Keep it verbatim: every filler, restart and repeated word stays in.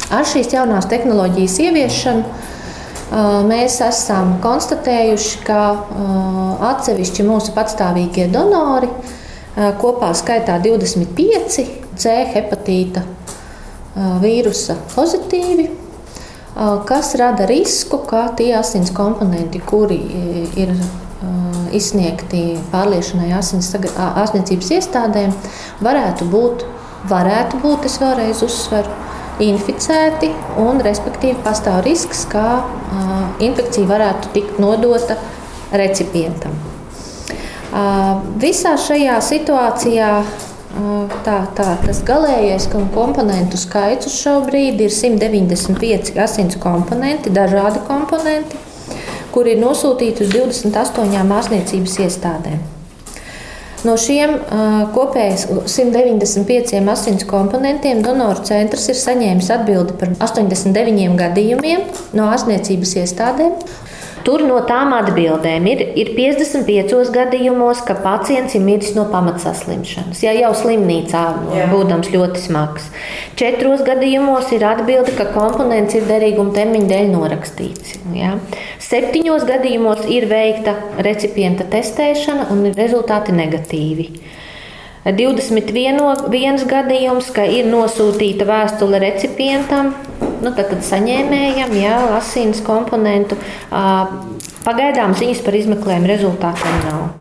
Ar šīs jaunās tehnoloģijas ieviešanu mēs esam konstatējuši, ka atsevišķi mūsu patstāvīgie donori, kopā skaitā divdesmit pieci C hepatīta vīrusa pozitīvi, kas rada risku, ka tie asins komponenti, kuri ir izsniegti pārliešanai asins ārstniecības iestādēm, varētu būt, varētu būt, es vēlreiz uzsveru, inficēti un, respektīvi, pastāv risks, ka uh, infekcija varētu tikt nodota recipientam. Uh, visā šajā situācijā uh, tā, tā, tas galējais komponentu skaits uz šo brīdi ir simt deviņdesmit pieci asins komponenti, dažādi komponenti, kuri ir nosūtīti uz divdesmit astoņām ārstniecības iestādēm. No šiem uh, kopējais simt deviņdesmit pieciem asins komponentiem donoru centrs ir saņēmis atbildi par astoņdesmit deviņiem gadījumiem no ārstniecības iestādēm. Tur no tām atbildēm ir, ir piecdesmit piecos gadījumos, ka pacients ir miris no pamatsaslimšanas, ja jau slimnīcā Jā. būdams ļoti smags. Četros gadījumos ir atbilde, ka komponents ir derīguma termiņa dēļ norakstīts. Ja? Septiņos gadījumos ir veikta recipienta testēšana un rezultāti negatīvi. divdesmit viens gadījums, ka ir nosūtīta vēstule recipientam, nu, tad, tad saņēmējam, jā, asins komponentu. Pagaidām ziņas par izmeklējumu rezultātiem nav.